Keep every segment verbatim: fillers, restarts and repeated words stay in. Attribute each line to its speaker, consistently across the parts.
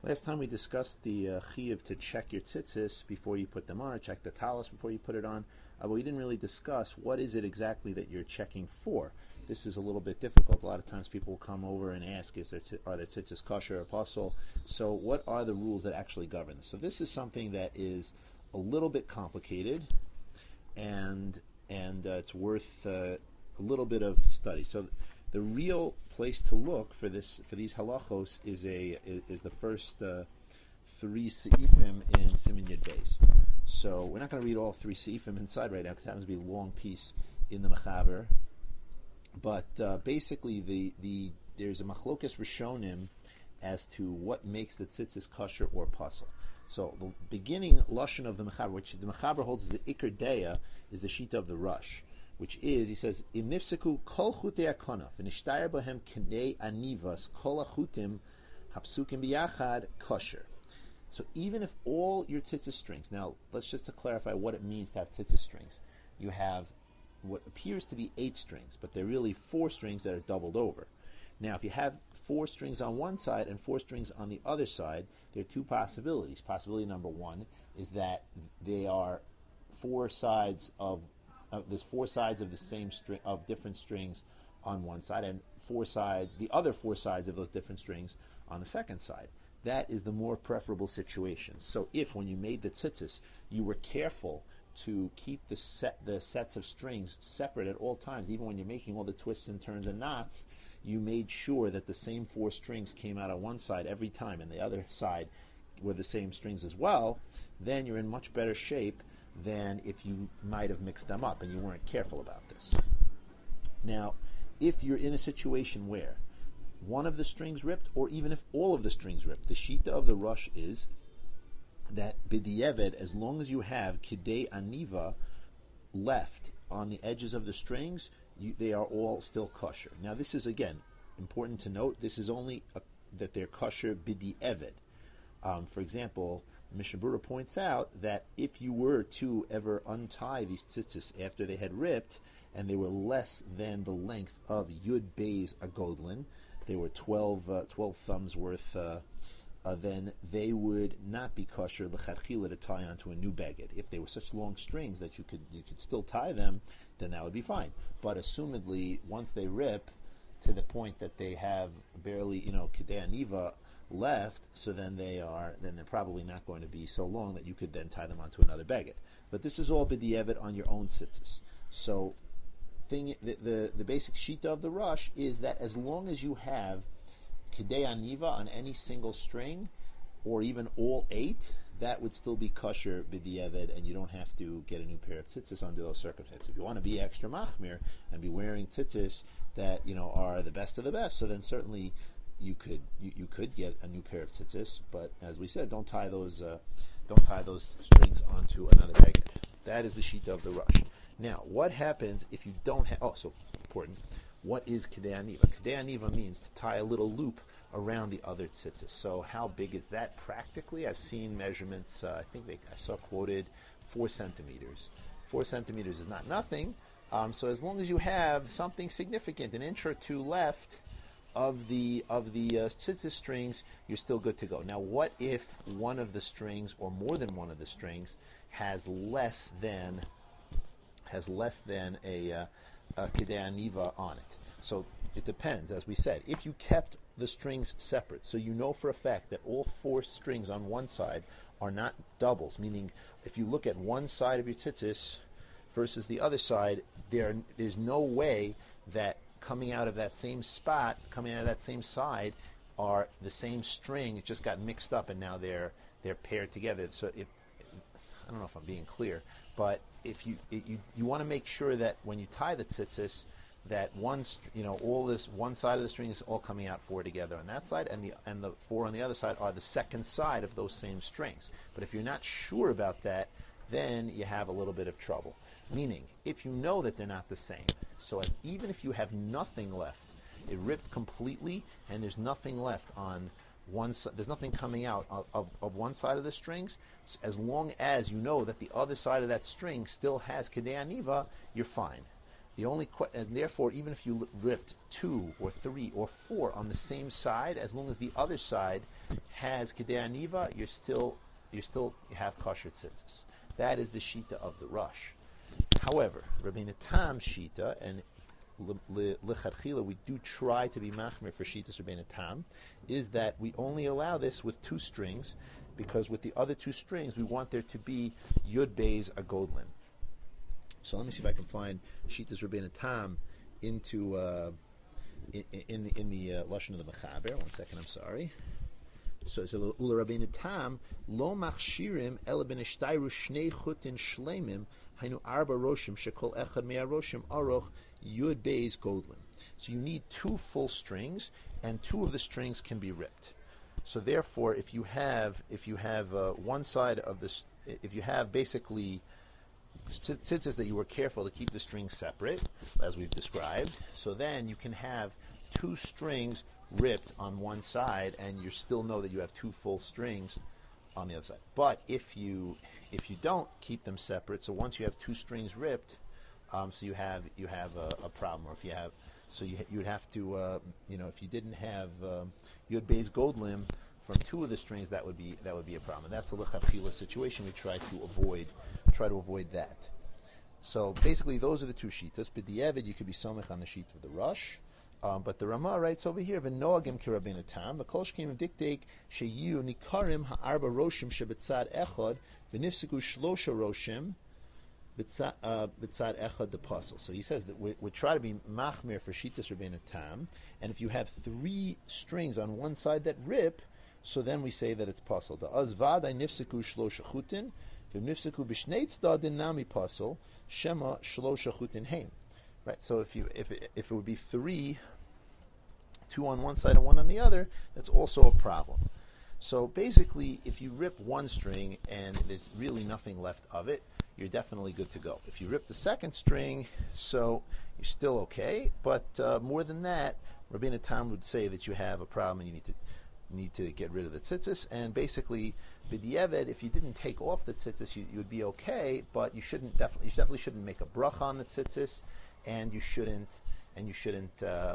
Speaker 1: Last time we discussed the uh, chiyuv to check your tzitzis before you put them on, or check the talis before you put it on, uh, but we didn't really discuss what is it exactly that you're checking for. This is a little bit difficult. A lot of times people will come over and ask, is there t- are there tzitzis kosher or apostle? So what are the rules that actually govern this? So this is something that is a little bit complicated, and and uh, it's worth uh, a little bit of study. So the real place to look for this for these halachos is a is, is the first uh, three seifim in Siman Yud Beis. So we're not going to read all three seifim inside right now because it happens to be a long piece in the Mechaber. But uh, basically, the the there's a machlokas rishonim as to what makes the tzitzis kosher or puzzle. So the beginning lashon of the Mechaber, which the Mechaber holds is the ikar deya, is the shita of the Rush, which is, he says, Im nifseku kol chutei akonaf, v'nishtayr bohem knei anivas, kol achutim hapsukim biyachad kosher. So even if all your tzitzis strings, now let's just to clarify what it means to have tzitzis strings. You have what appears to be eight strings, but they're really four strings that are doubled over. Now, if you have four strings on one side and four strings on the other side, there are two possibilities. Possibility number one is that they are four sides of Uh, there's four sides of the same string of different strings on one side, and four sides, the other four sides of those different strings on the second side. That is the more preferable situation. So, if when you made the tzitzis, you were careful to keep the set the sets of strings separate at all times, even when you're making all the twists and turns and knots, you made sure that the same four strings came out on one side every time, and the other side were the same strings as well. Then you're in much better shape than if you might have mixed them up and you weren't careful about this. Now, if you're in a situation where one of the strings ripped, or even if all of the strings ripped, the shita of the Rush is that b'di'evet, as long as you have kidei aniva left on the edges of the strings, you, they are all still kosher. Now, this is, again, important to note, this is only a, that they're kosher b'di'evet. Um, for example, Mishnah Berurah points out that if you were to ever untie these tzitzis after they had ripped, and they were less than the length of Yud Beis Agodlin, they were twelve, uh, twelve thumbs worth, uh, uh, then they would not be kosher l'chadchila to tie onto a new beged. If they were such long strings that you could you could still tie them, then that would be fine. But assumedly, once they rip to the point that they have barely, you know, kidei aniva left, so then they are then they're probably not going to be so long that you could then tie them onto another beged. But this is all b'di'evet on your own tzitzis. So thing the, the the basic shita of the Rush is that as long as you have kidei aniva on any single string, or even all eight, that would still be kosher b'di'evet, and you don't have to get a new pair of tzitzis under those circumstances. If you want to be extra machmir and be wearing tzitzis that, you know, are the best of the best, so then certainly you could you, you could get a new pair of tzitzis, but as we said, don't tie those uh, don't tie those strings onto another beged. That is the shita of the Rush. Now, what happens if you don't have? Oh, so important. What is kidei aniva? Kidei aniva means to tie a little loop around the other tzitzis. So, how big is that practically? I've seen measurements. Uh, I think they, I saw quoted four centimeters. Four centimeters is not nothing. Um, so, as long as you have something significant, an inch or two left of the of the uh, tzitzis strings, you're still good to go. Now, what if one of the strings, or more than one of the strings, has less than has less than a, uh, a kidei aniva on it? So it depends. As we said, if you kept the strings separate, so you know for a fact that all four strings on one side are not doubles, meaning if you look at one side of your tzitzis versus the other side, there is no way that coming out of that same spot, coming out of that same side, are the same string. It just got mixed up, and now they're they're paired together. So if I don't know if I'm being clear, but if you it, you you want to make sure that when you tie the tzitzis, that one you know all this one side of the string is all coming out four together on that side, and the and the four on the other side are the second side of those same strings. But if you're not sure about that, then you have a little bit of trouble. Meaning, if you know that they're not the same, so as even if you have nothing left, it ripped completely, and there's nothing left on one side, there's nothing coming out of, of, of one side of the strings, as long as you know that the other side of that string still has kidei aniva, you're fine. The only que- and therefore, even if you ripped two or three or four on the same side, as long as the other side has kedei aniva, you're still you still have kosher tzitzis. That is the shita of the rush. However, Rabbeinu Tam shita, and lechatchila we do try to be machmir for shitas Rabbeinu Tam, is that we only allow this with two strings, because with the other two strings we want there to be yud beis agodlin. So let me see if I can find shitas Rabbeinu Tam into uh, in, in the in the uh, lashon of the Mechaber. One second, I'm sorry. So it's Ula Rabbeinu Tam lo machshirim ela b'nishtayru shnei chutin shleimim hainu arba roshim shekol echad mea roshim aroch yud beis godlin. So you need two full strings, and two of the strings can be ripped. So therefore, if you have if you have uh, one side of this, if you have basically tzitzis that you were careful to keep the strings separate, as we've described, so then you can have two strings ripped on one side, and you still know that you have two full strings on the other side. But if you if you don't keep them separate, so once you have two strings ripped, um, so you have you have a, a problem. Or if you have, so you you would have to uh, you know if you didn't have um, yud beis godlim from two of the strings, that would be that would be a problem. And that's a lechatchila situation. We try to avoid try to avoid that. So basically, those are the two shitas. B'diavad, you could be somech on the sheet of the rush. Um, but the Ramah writes over here, "V'noagim ki Rabbeinu Tam, v'kol shkim diktek sheyu nikarim ha'arba roshim shebetzad echad v'nifsiku shlosha roshim betzad echad the puzzle." So he says that we, we try to be machmir for shitas Rabbeinu Tam, and if you have three strings on one side that rip, so then we say that it's puzzle. The azvadai nifsiku shlosha chutin v'nifsiku b'shnei tzadin nami puzzle shema shlosha chutin heim. Right, so if you if it, if it would be three, two on one side and one on the other, that's also a problem. So basically, if you rip one string and there's really nothing left of it, you're definitely good to go. If you rip the second string, so you're still okay, but uh, more than that, Rabbeinu Tam would say that you have a problem and you need to need to get rid of the tzitzis. And basically, b'diavad, if you didn't take off the tzitzis, you, you would be okay, but you shouldn't definitely you definitely shouldn't make a bracha on the tzitzis. And you shouldn't, and you shouldn't, uh,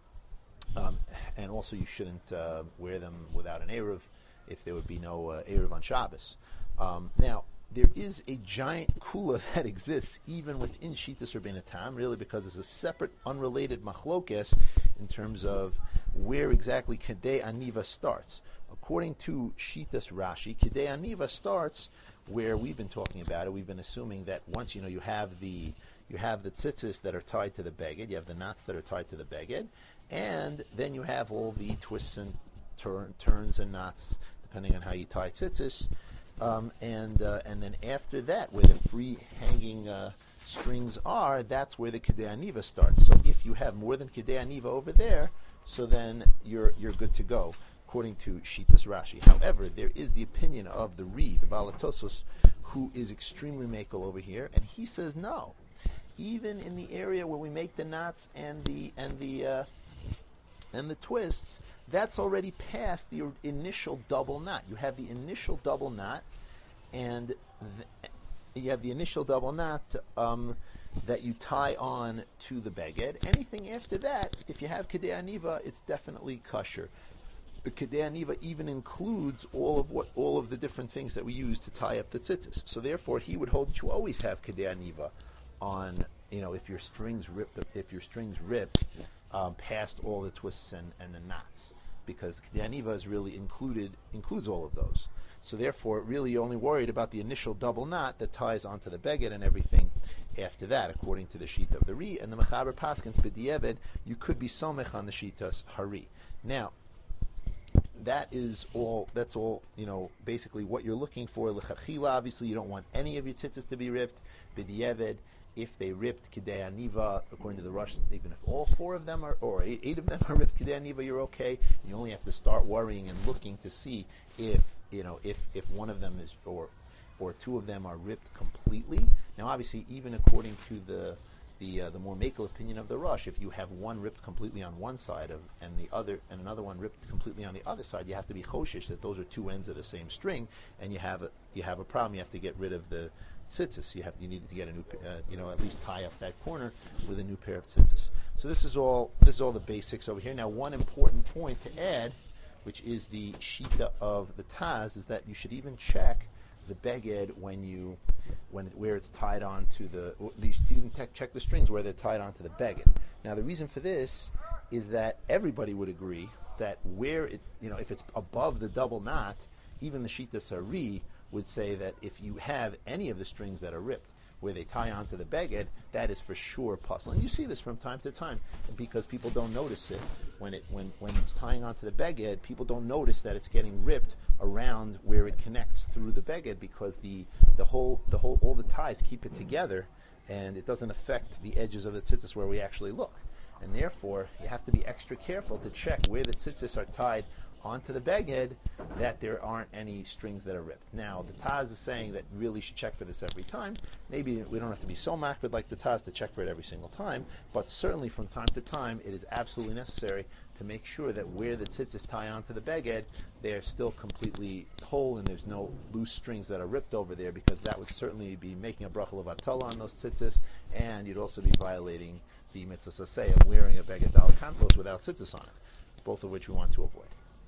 Speaker 1: um, and also you shouldn't uh, wear them without an eruv, if there would be no uh, eruv on Shabbos. Um, now, there is a giant kula that exists even within Shitas Rabbeinu Tam, really, because it's a separate, unrelated machlokes in terms of where exactly Kedei Aniva starts. According to Shitas Rashi, Kedei Aniva starts where we've been talking about it. We've been assuming that once you know you have the You have the tzitzis that are tied to the beged, you have the knots that are tied to the beged, and then you have all the twists and turn, turns and knots, depending on how you tie tzitzis. Um, and uh, and then after that, where the free hanging uh, strings are, that's where the Kedei Aniva starts. So if you have more than Kedei Aniva over there, so then you're you're good to go, according to Shitas Rashi. However, there is the opinion of the Ri, the Baal HaTosfos, who is extremely makel over here, and he says no. Even in the area where we make the knots and the and the uh, and the twists, that's already past the initial double knot. You have the initial double knot, and th- you have the initial double knot um, that you tie on to the beged. Anything after that, if you have Kedei Aniva, it's definitely kosher. The Kedei Aniva even includes all of what all of the different things that we use to tie up the tzitzis. So therefore, he would hold that you always have Kedei Aniva on, you know, if your strings rip, if your strings rip um, past all the twists and, and the knots, because the aniva is really included, includes all of those. So therefore, really, you're only worried about the initial double knot that ties onto the beged and everything after that, according to the sheet of the Ri and the Mechaber Paskins b'diavad. You could be somech on the shitas Hari. Now, that is all. That's all. You know, basically what you're looking for. L'chachila, obviously, you don't want any of your tzitzis to be ripped. B'diavad, if they ripped Kedei Aniva, according to the Rush, even if all four of them are, or eight, eight of them are ripped Kedei Aniva, you're okay. You only have to start worrying and looking to see if you know if, if one of them is, or or two of them are ripped completely. Now, obviously, even according to the the uh, the more makel opinion of the Rush, if you have one ripped completely on one side of and the other and another one ripped completely on the other side, you have to be choshish that those are two ends of the same string, and you have a you have a problem. You have to get rid of the tzitzis. You have you need to get a new, uh, you know, at least tie up that corner with a new pair of tzitzis. So this is all this is all the basics over here. Now, one important point to add, which is the shita of the Taz, is that you should even check the beged when you when it, where it's tied onto the. You should even te- check the strings where they're tied onto the beged. Now, the reason for this is that everybody would agree that where it, you know, if it's above the double knot, even the Shita Sari would say that if you have any of the strings that are ripped, where they tie onto the beged, that is for sure puzzle. And you see this from time to time because people don't notice it when it when, when it's tying onto the beged. People don't notice that it's getting ripped around where it connects through the beged because the the whole the whole all the ties keep it together, and it doesn't affect the edges of the tzitzis where we actually look. And therefore, you have to be extra careful to check where the tzitzis are tied onto the beged, that there aren't any strings that are ripped. Now, the Taz is saying that you really should check for this every time. Maybe we don't have to be so makbid like the Taz to check for it every single time, but certainly from time to time, it is absolutely necessary to make sure that where the tzitzis tie onto the beged, they're still completely whole and there's no loose strings that are ripped over there, because that would certainly be making a bracha levatala on those tzitzis, and you'd also be violating the mitzvah saseh of wearing a beged dal kanfos without tzitzis on it, both of which we want to avoid.